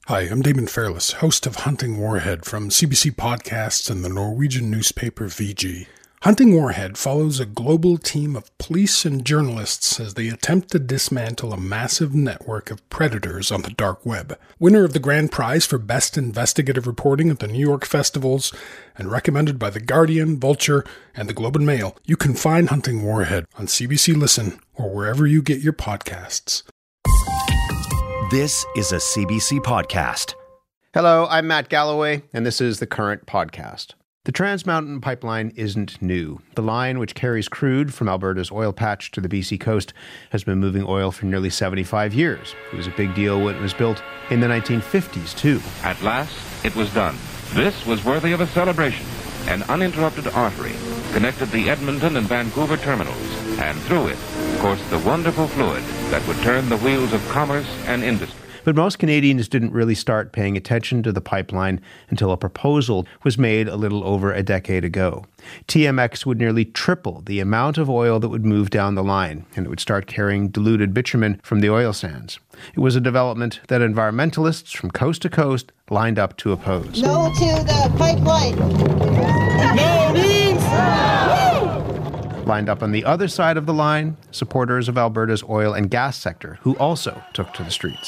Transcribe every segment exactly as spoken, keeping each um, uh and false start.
Hi, I'm Damon Fairless, host of Hunting Warhead from C B C Podcasts and the Norwegian newspaper V G. Hunting Warhead follows a global team of police and journalists as they attempt to dismantle a massive network of predators on the dark web. Winner of the grand prize for Best Investigative Reporting at the New York Festivals, and recommended by The Guardian, Vulture, and the Globe and Mail, you can find Hunting Warhead on C B C Listen or wherever you get your podcasts. This is a C B C podcast. Hello, I'm Matt Galloway, and this is The Current Podcast. The Trans Mountain Pipeline isn't new. The line, which carries crude from Alberta's oil patch to the B C coast, has been moving oil for nearly seventy-five years. It was a big deal when it was built in the nineteen fifties, too. At last, it was done. This was worthy of a celebration. An uninterrupted artery connected the Edmonton and Vancouver terminals, and through it coursed the wonderful fluid that would turn the wheels of commerce and industry. But most Canadians didn't really start paying attention to the pipeline until a proposal was made a little over a decade ago. T M X would nearly triple the amount of oil that would move down the line, and it would start carrying diluted bitumen from the oil sands. It was a development that environmentalists from coast to coast lined up to oppose. No to the pipeline! No means no! Lined up on the other side of the line, supporters of Alberta's oil and gas sector, who also took to the streets.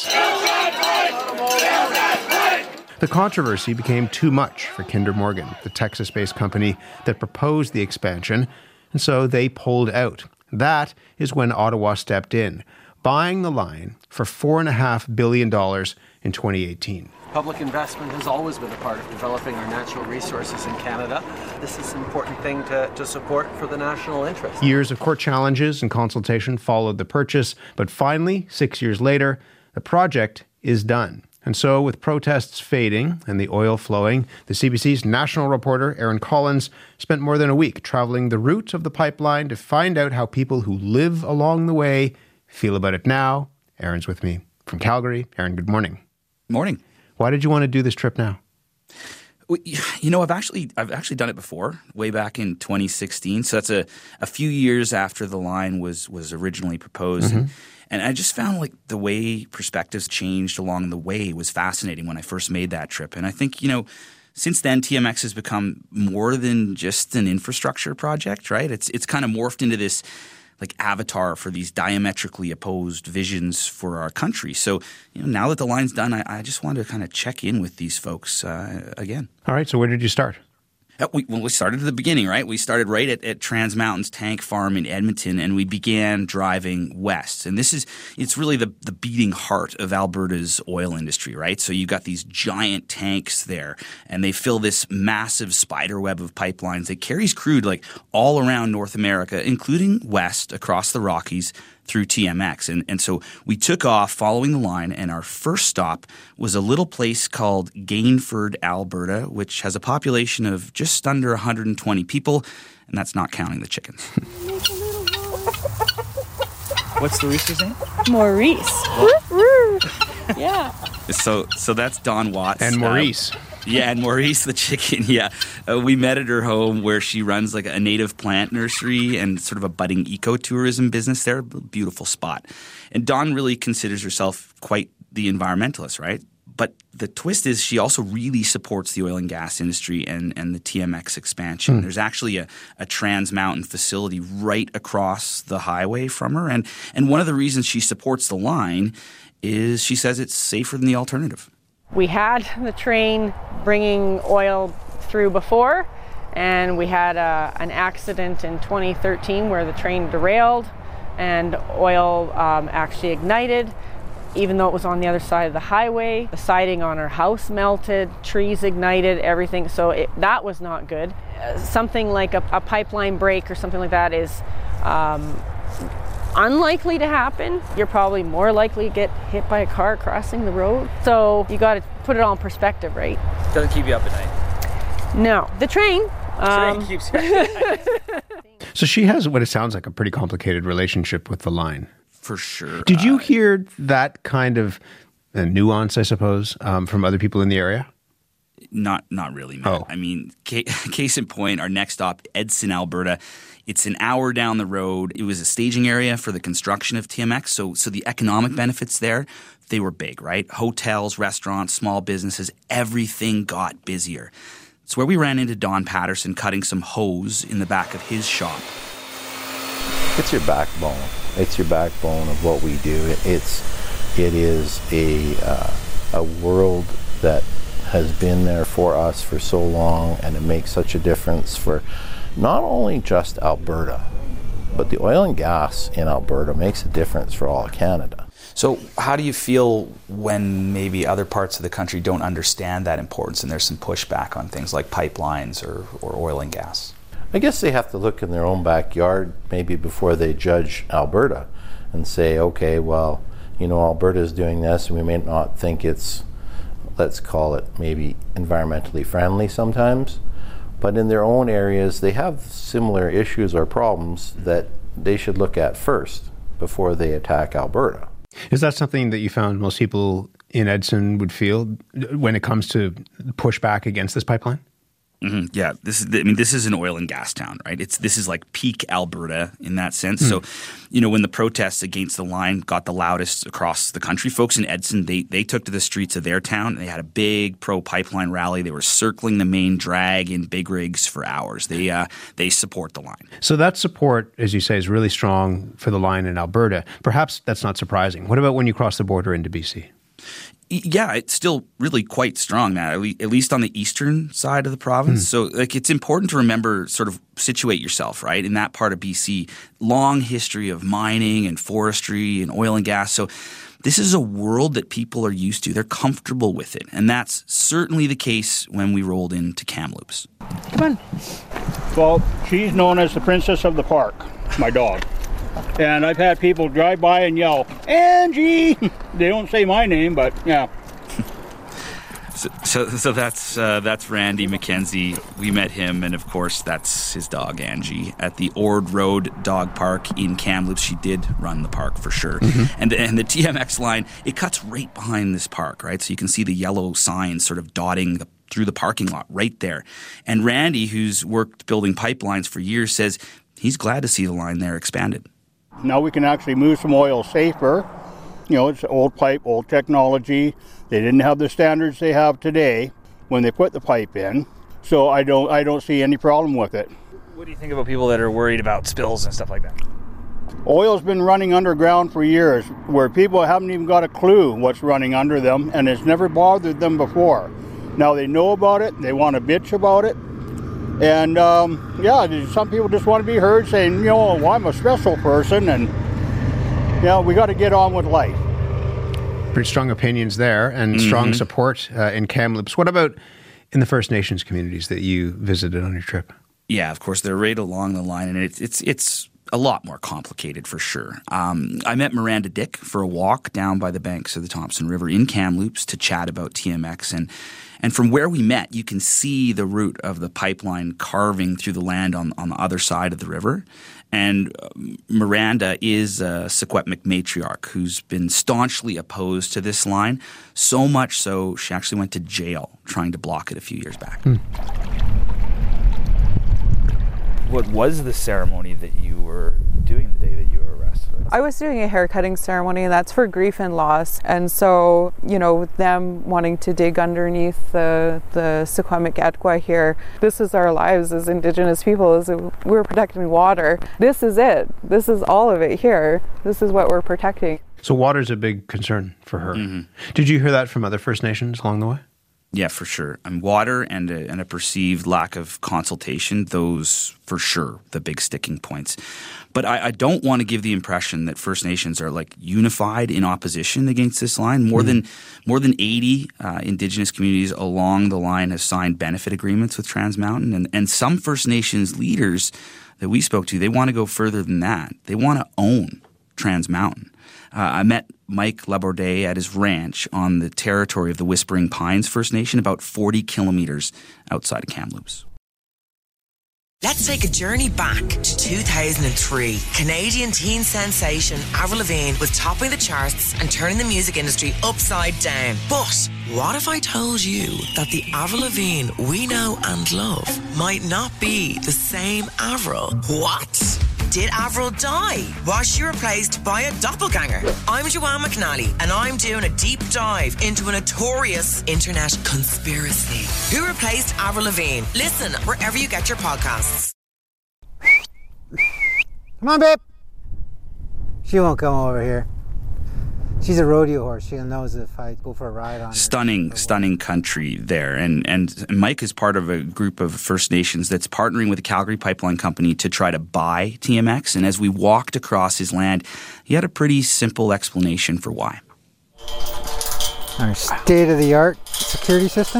The controversy became too much for Kinder Morgan, the Texas-based company that proposed the expansion, and so they pulled out. That is when Ottawa stepped in, buying the line for four point five billion dollars in twenty eighteen. Public investment has always been a part of developing our natural resources in Canada. This is an important thing to, to support for the national interest. Years of court challenges and consultation followed the purchase, but finally, six years later, the project is done. And so, with protests fading and the oil flowing, the C B C's national reporter, Erin Collins, spent more than a week traveling the route of the pipeline to find out how people who live along the way feel about it now. Erin's with me from Calgary. Erin, good morning. Morning. Why did you want to do this trip now? You know, I've actually I've actually done it before, way back in twenty sixteen. So that's a, a few years after the line was was originally proposed. Mm-hmm. And, and I just found like the way perspectives changed along the way was fascinating when I first made that trip. And I think, you know, since then, T M X has become more than just an infrastructure project, right? It's it's kind of morphed into this like avatar for these diametrically opposed visions for our country. So, you know, now that the line's done, I, I just wanted to kind of check in with these folks uh, again. All right. So where did you start? Uh, we, well, we started at the beginning, right? We started right at, at Trans Mountain's tank farm in Edmonton, and we began driving west. And this is – it's really the, the beating heart of Alberta's oil industry, right? So you've got these giant tanks there, and they fill this massive spider web of pipelines that carries crude like all around North America, including west across the Rockies through T M X. And, and so we took off following the line, and our first stop was a little place called Gainford, Alberta, which has a population of just under one hundred twenty people, and that's not counting the chickens. What's the rooster's name? Maurice. Yeah. So so that's Dawn Watts. And Maurice. Uh, yeah, and Maurice the chicken, yeah. Uh, we met at her home where she runs like a native plant nursery and sort of a budding ecotourism business there. Beautiful spot. And Dawn really considers herself quite the environmentalist, right? But the twist is she also really supports the oil and gas industry and, and the T M X expansion. Mm. There's actually a, a Trans Mountain facility right across the highway from her. And, and one of the reasons she supports the line is she says it's safer than the alternative. We had the train bringing oil through before, and we had a, an accident in twenty thirteen where the train derailed and oil um, actually ignited. Even though it was on the other side of the highway, the siding on our house melted, trees ignited, everything. So it, that was not good. Uh, something like a, a pipeline break or something like that is um, unlikely to happen. You're probably more likely to get hit by a car crossing the road. So you got to put it all in perspective, right? Doesn't keep you up at night. No. The train. The um, train keeps you up at night. So she has what it sounds like a pretty complicated relationship with the line. For sure. Did you uh, hear that kind of uh, nuance, I suppose, um, from other people in the area? Not not really, Matt. Oh. I mean, ca- case in point, our next stop, Edson, Alberta. It's an hour down the road. It was a staging area for the construction of T M X, so so the economic benefits there, they were big, right? Hotels, restaurants, small businesses, everything got busier. It's where we ran into Don Patterson cutting some hose in the back of his shop. It's your backbone. It's your backbone of what we do. It's it is a uh, a world that has been there for us for so long, and it makes such a difference for not only just Alberta, but the oil and gas in Alberta makes a difference for all of Canada. So how do you feel when maybe other parts of the country don't understand that importance and there's some pushback on things like pipelines or, or oil and gas? I guess they have to look in their own backyard maybe before they judge Alberta and say, okay, well, you know, Alberta is doing this, and we may not think it's, let's call it maybe environmentally friendly sometimes, but in their own areas they have similar issues or problems that they should look at first before they attack Alberta. Is that something that you found most people in Edson would feel when it comes to pushback against this pipeline? Mm-hmm. Yeah, this is. I mean, this is an oil and gas town, right? It's this is like peak Alberta in that sense. Mm. So, you know, when the protests against the line got the loudest across the country, folks in Edson they they took to the streets of their town. And they had a big pro pipeline rally. They were circling the main drag in big rigs for hours. They uh, they support the line. So that support, as you say, is really strong for the line in Alberta. Perhaps that's not surprising. What about when you cross the border into B C? Yeah, it's still really quite strong now, at least on the eastern side of the province. Mm. So like it's important to remember, sort of situate yourself, right, in that part of B C. Long history of mining and forestry and oil and gas. So this is a world that people are used to. They're comfortable with it. And that's certainly the case when we rolled into Kamloops. Come on. Well, she's known as the princess of the park, my dog. And I've had people drive by and yell, Angie! They don't say my name, but yeah. So, so, so that's uh, that's Randy McKenzie. We met him, and of course, that's his dog, Angie, at the Ord Road Dog Park in Kamloops. She did run the park for sure. Mm-hmm. And, and the T M X line, it cuts right behind this park, right? So you can see the yellow signs sort of dotting the, through the parking lot right there. And Randy, who's worked building pipelines for years, says he's glad to see the line there expanded. Now we can actually move some oil safer. You know, it's old pipe, old technology. They didn't have the standards they have today when they put the pipe in. So I don't I don't see any problem with it. What do you think about people that are worried about spills and stuff like that? Oil's been running underground for years, where people haven't even got a clue what's running under them, and it's never bothered them before. Now they know about it, they want to bitch about it. And, um, yeah, some people just want to be heard saying, you know, well, I'm a special person, and, you know, we got to get on with life. Pretty strong opinions there, and mm-hmm. strong support uh, in Kamloops. What about in the First Nations communities that you visited on your trip? Yeah, of course, they're right along the line, and it's it's it's a lot more complicated for sure. Um, I met Miranda Dick for a walk down by the banks of the Thompson River in Kamloops to chat about T M X, and And from where we met, you can see the route of the pipeline carving through the land on, on the other side of the river. And uh, Miranda is a Secwepemc matriarch who's been staunchly opposed to this line, so much so she actually went to jail trying to block it a few years back. Hmm. What was the ceremony that you were doing the day that you were arrested? I was doing a haircutting ceremony, and that's for grief and loss. And so, you know, them wanting to dig underneath the the Secwepemc Etgwa here, this is our lives as Indigenous people, is we're protecting water. This is it. This is all of it here. This is what we're protecting. So water's a big concern for her. Mm-hmm. Did you hear that from other First Nations along the way? Yeah, for sure. I mean, water and a, and a perceived lack of consultation, those for sure, the big sticking points. But I, I don't want to give the impression that First Nations are like unified in opposition against this line. More mm-hmm. than more than eighty uh, Indigenous communities along the line have signed benefit agreements with Trans Mountain, and and some First Nations leaders that we spoke to, they want to go further than that. They want to own Trans Mountain. Uh, I met Mike Laborde at his ranch on the territory of the Whispering Pines First Nation, about forty kilometers outside of Kamloops. Let's take a journey back to two thousand three. Canadian teen sensation Avril Lavigne was topping the charts and turning the music industry upside down. But what if I told you that the Avril Lavigne we know and love might not be the same Avril? What? Did Avril die? Was she replaced by a doppelganger? I'm Joanne McNally, and I'm doing a deep dive into a notorious internet conspiracy. Who replaced Avril Lavigne? Listen wherever you get your podcasts. Come on, babe. She won't come over here. She's a rodeo horse. She knows if I go for a ride on her. Stunning, stunning country there. And and Mike is part of a group of First Nations that's partnering with the Calgary Pipeline Company to try to buy T M X. And as we walked across his land, he had a pretty simple explanation for why. Our state-of-the-art security system.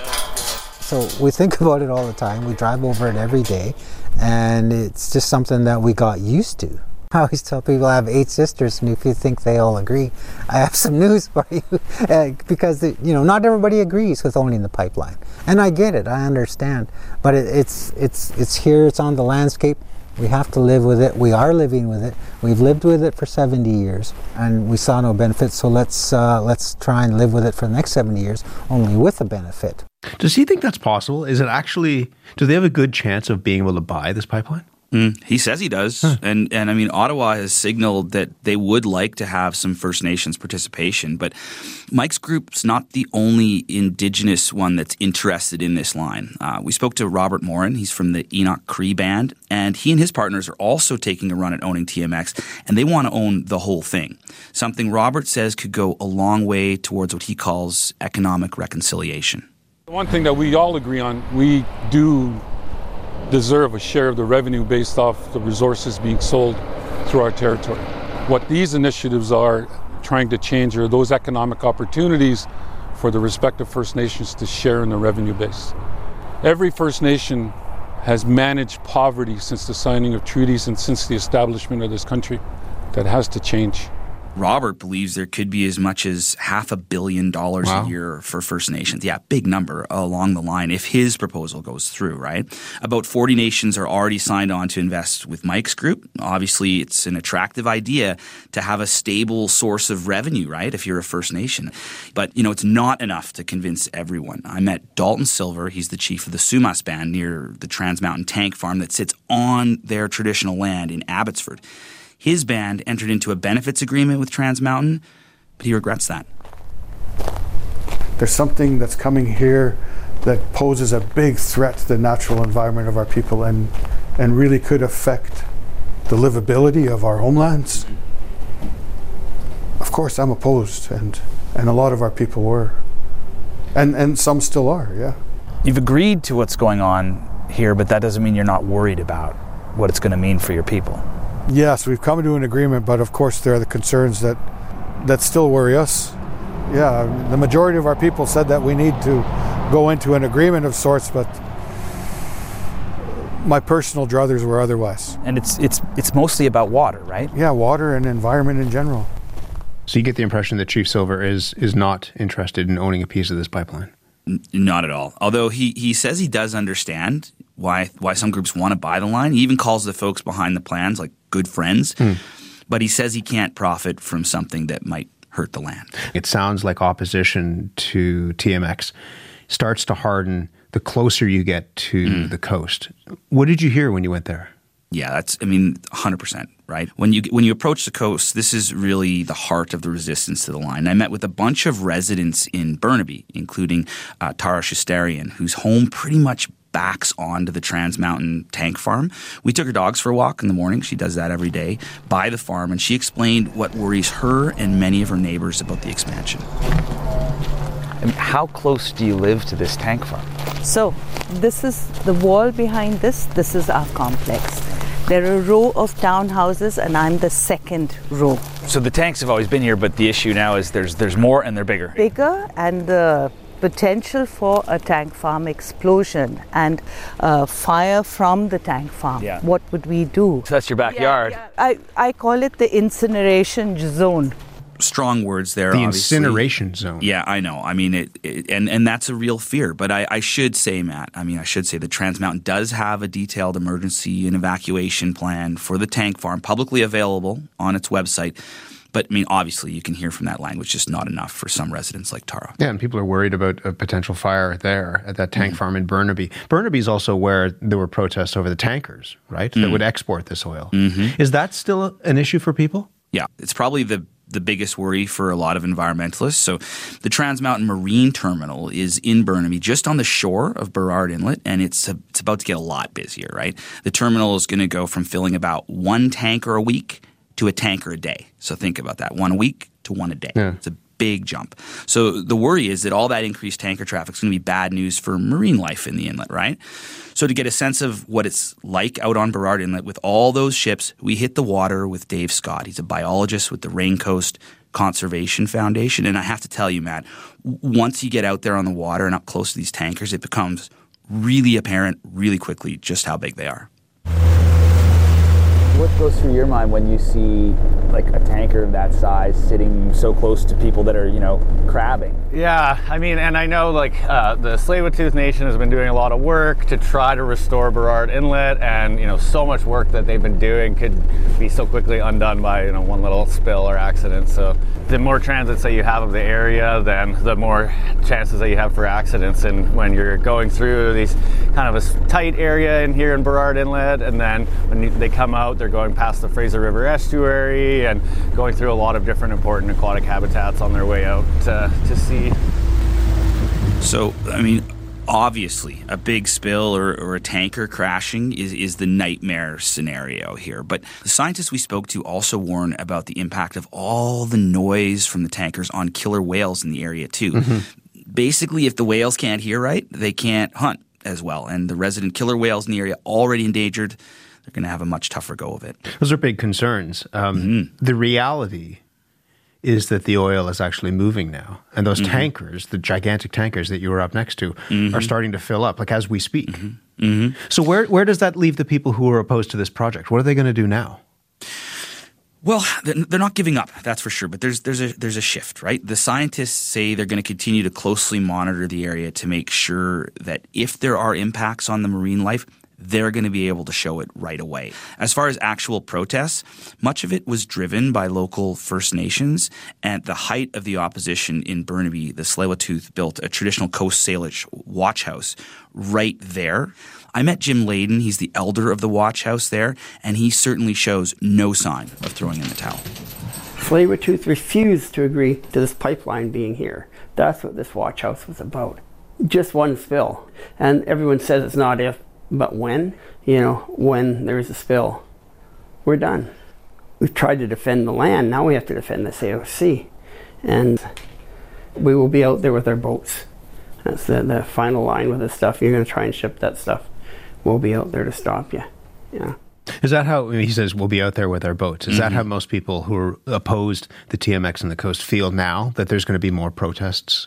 So we think about it all the time. We drive over it every day. And it's just something that we got used to. I always tell people I have eight sisters, and if you think they all agree, I have some news for you. uh, because, the, you know, not everybody agrees with owning the pipeline. And I get it, I understand. But it, it's, it's, it's here, it's on the landscape. We have to live with it. We are living with it. We've lived with it for seventy years, and we saw no benefit, so let's, uh, let's try and live with it for the next seventy years, only with a benefit. Does he think that's possible? Is it actually, do they have a good chance of being able to buy this pipeline? Mm, he says he does. Huh. And, and I mean, Ottawa has signaled that they would like to have some First Nations participation. But Mike's group's not the only Indigenous one that's interested in this line. Uh, we spoke to Robert Morin. He's from the Enoch Cree Band. And he and his partners are also taking a run at owning T M X. And they want to own the whole thing. Something Robert says could go a long way towards what he calls economic reconciliation. One thing that we all agree on, we do deserve a share of the revenue based off the resources being sold through our territory. What these initiatives are trying to change are those economic opportunities for the respective First Nations to share in the revenue base. Every First Nation has managed poverty since the signing of treaties and since the establishment of this country. That has to change. Robert believes there could be as much as half a billion dollars wow. a year for First Nations. Yeah, big number along the line if his proposal goes through, right? About forty nations are already signed on to invest with Mike's group. Obviously, it's an attractive idea to have a stable source of revenue, right, if you're a First Nation. But, you know, it's not enough to convince everyone. I met Dalton Silver. He's the chief of the Sumas Band near the Trans Mountain Tank Farm that sits on their traditional land in Abbotsford. His band entered into a benefits agreement with Trans Mountain, but he regrets that. There's something that's coming here that poses a big threat to the natural environment of our people and, and really could affect the livability of our homelands. Of course, I'm opposed, and, and a lot of our people were. And, and some still are, yeah. You've agreed to what's going on here, but that doesn't mean you're not worried about what it's going to mean for your people. Yes, we've come to an agreement, but of course there are the concerns that that still worry us. Yeah, the majority of our people said that we need to go into an agreement of sorts, but my personal druthers were otherwise. And it's it's it's mostly about water, right? Yeah, water and environment in general. So you get the impression that Chief Silver is is not interested in owning a piece of this pipeline? N- not at all. Although he, he says he does understand why why some groups want to buy the line. He even calls the folks behind the plans like good friends. Hmm. But he says he can't profit from something that might hurt the land. It sounds like opposition to T M X starts to harden the closer you get to mm. the coast. What did you hear when you went there? Yeah, that's, I mean, one hundred percent, right? When you when you approach the coast, this is really the heart of the resistance to the line. I met with a bunch of residents in Burnaby, including uh, Tara Shustarian, whose home pretty much backs onto the Trans Mountain Tank Farm. We took her dogs for a walk in the morning. She does that every day by the farm, and she explained what worries her and many of her neighbors about the expansion. I mean, how close do you live to this tank farm? So, this is the wall behind this. This is our complex. There are a row of townhouses, and I'm the second row. So the tanks have always been here, but the issue now is there's there's more and they're bigger. Bigger, and the potential for a tank farm explosion and uh, fire from the tank farm. Yeah. What would we do? So that's your backyard. Yeah, yeah. I, I call it the incineration zone. strong words there. The obviously. incineration zone. Yeah, I know. I mean, it, it and and that's a real fear. But I, I should say, Matt. I mean, I should say that Trans Mountain does have a detailed emergency and evacuation plan for the tank farm, publicly available on its website. But I mean, obviously, you can hear from that language just not enough for some residents like Tara. Yeah, and people are worried about a potential fire there at that tank mm. farm in Burnaby. Burnaby is also where there were protests over the tankers, right, mm. that would export this oil. Mm-hmm. Is that still an issue for people? Yeah, it's probably the the biggest worry for a lot of environmentalists. So the Trans Mountain Marine Terminal is in Burnaby, just on the shore of Burrard Inlet, and it's a, it's about to get a lot busier, right? The terminal is going to go from filling about one tanker a week to a tanker a day. So think about that, one a week to one a day. Yeah. It's a big jump. So the worry is that all that increased tanker traffic is going to be bad news for marine life in the inlet, right? So to get a sense of what it's like out on Burrard Inlet with all those ships, we hit the water with Dave Scott. He's a biologist with the Raincoast Conservation Foundation. And I have to tell you, Matt, once you get out there on the water and up close to these tankers, it becomes really apparent really quickly just how big they are. What goes through your mind when you see like a tanker of that size sitting so close to people that are, you know, crabbing? Yeah, I mean, and I know like uh, the Tsleil-Waututh Nation has been doing a lot of work to try to restore Burrard Inlet, and you know, so much work that they've been doing could be so quickly undone by, you know, one little spill or accident. So the more transits that you have of the area, then the more chances that you have for accidents. And when you're going through these kind of a tight area in here in Burrard Inlet, and then when you, they come out, they're going past the Fraser River estuary and going through a lot of different important aquatic habitats on their way out to, to sea. So, I mean, obviously, a big spill or, or a tanker crashing is, is the nightmare scenario here. But the scientists we spoke to also warn about the impact of all the noise from the tankers on killer whales in the area, too. Mm-hmm. Basically, if the whales can't hear right, they can't hunt as well. And the resident killer whales in the area already endangered, they're going to have a much tougher go of it. Those are big concerns. Um, mm-hmm. The reality is that the oil is actually moving now. And those mm-hmm. tankers, the gigantic tankers that you were up next to, mm-hmm. are starting to fill up, like as we speak. Mm-hmm. Mm-hmm. So where where does that leave the people who are opposed to this project? What are they going to do now? Well, they're not giving up, that's for sure. But there's there's a there's a shift, right? The scientists say they're going to continue to closely monitor the area to make sure that if there are impacts on the marine life, they're going to be able to show it right away. As far as actual protests, much of it was driven by local First Nations. At the height of the opposition in Burnaby, the Tsleil-Waututh built a traditional Coast Salish watch house right there. I met Jim Layden. He's the elder of the watch house there, and he certainly shows no sign of throwing in the towel. Tsleil-Waututh refused to agree to this pipeline being here. That's what this watch house was about. Just one spill. And everyone says it's not if, but when, you know, when there's a spill, we're done. We've tried to defend the land, now we have to defend this A O C. And we will be out there with our boats. That's the, the final line with this stuff. You're going to try and ship that stuff. We'll be out there to stop you. Yeah. Is that how, he says, we'll be out there with our boats. Is mm-hmm. that how most people who are opposed to T M X and the coast feel now, that there's going to be more protests?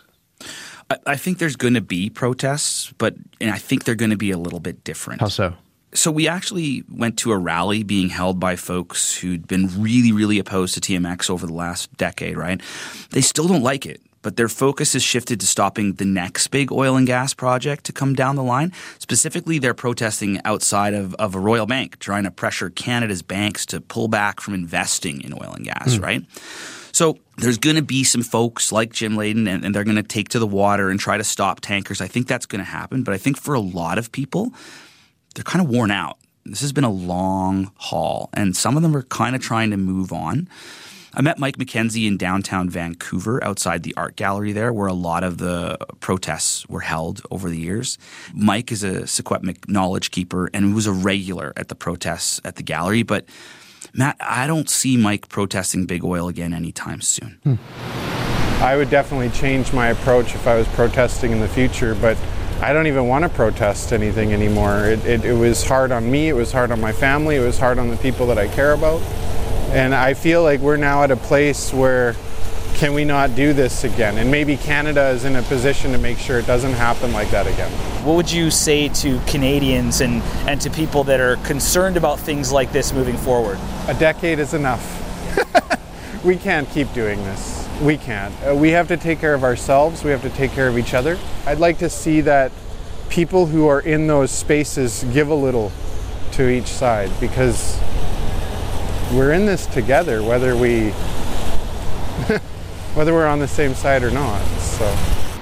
I think there's going to be protests, but and I think they're going to be a little bit different. How so? So we actually went to a rally being held by folks who'd been really, really opposed to T M X over the last decade, right? They still don't like it, but their focus has shifted to stopping the next big oil and gas project to come down the line. Specifically, they're protesting outside of, of a Royal Bank, trying to pressure Canada's banks to pull back from investing in oil and gas, mm. right? So there's going to be some folks like Jim Layden, and, and they're going to take to the water and try to stop tankers. I think that's going to happen. But I think for a lot of people, they're kind of worn out. This has been a long haul, and some of them are kind of trying to move on. I met Mike McKenzie in downtown Vancouver outside the art gallery there, where a lot of the protests were held over the years. Mike is a Secwepemc knowledge keeper and was a regular at the protests at the gallery, but Matt, I don't see Mike protesting big oil again anytime soon. Hmm. I would definitely change my approach if I was protesting in the future, but I don't even want to protest anything anymore. It, it, it was hard on me, it was hard on my family, it was hard on the people that I care about. And I feel like we're now at a place where can we not do this again? And maybe Canada is in a position to make sure it doesn't happen like that again. What would you say to Canadians and, and to people that are concerned about things like this moving forward? A decade is enough. we can't keep doing this. We can't. Uh, we have to take care of ourselves. We have to take care of each other. I'd like to see that people who are in those spaces give a little to each side, because we're in this together, whether we whether we're on the same side or not. So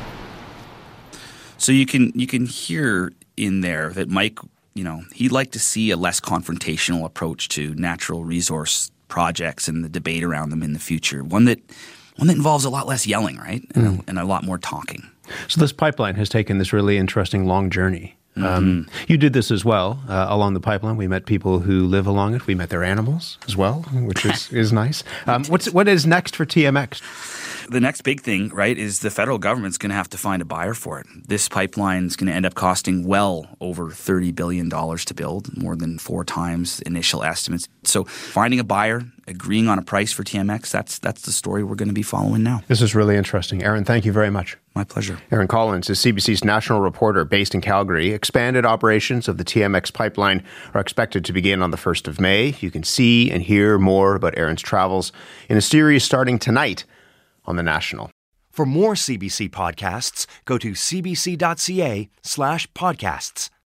so you can you can hear in there that Mike, you know, he'd like to see a less confrontational approach to natural resource projects and the debate around them in the future. One that one that involves a lot less yelling, right? And, mm. a, and a lot more talking. So this pipeline has taken this really interesting long journey. Mm-hmm. Um, you did this as well uh, along the pipeline. We met people who live along it. We met their animals as well, which is, is nice. Um, what's what is next for T M X? The next big thing, right, is the federal government's going to have to find a buyer for it. This pipeline is going to end up costing well over thirty billion dollars to build, more than four times initial estimates. So finding a buyer, agreeing on a price for T M X, that's that's the story we're going to be following now. This is really interesting. Aaron, thank you very much. My pleasure. Aaron Collins is C B C's national reporter based in Calgary. Expanded operations of the T M X pipeline are expected to begin on the first of May. You can see and hear more about Aaron's travels in a series starting tonight on The National. For more C B C podcasts, go to cbc.ca slash podcasts.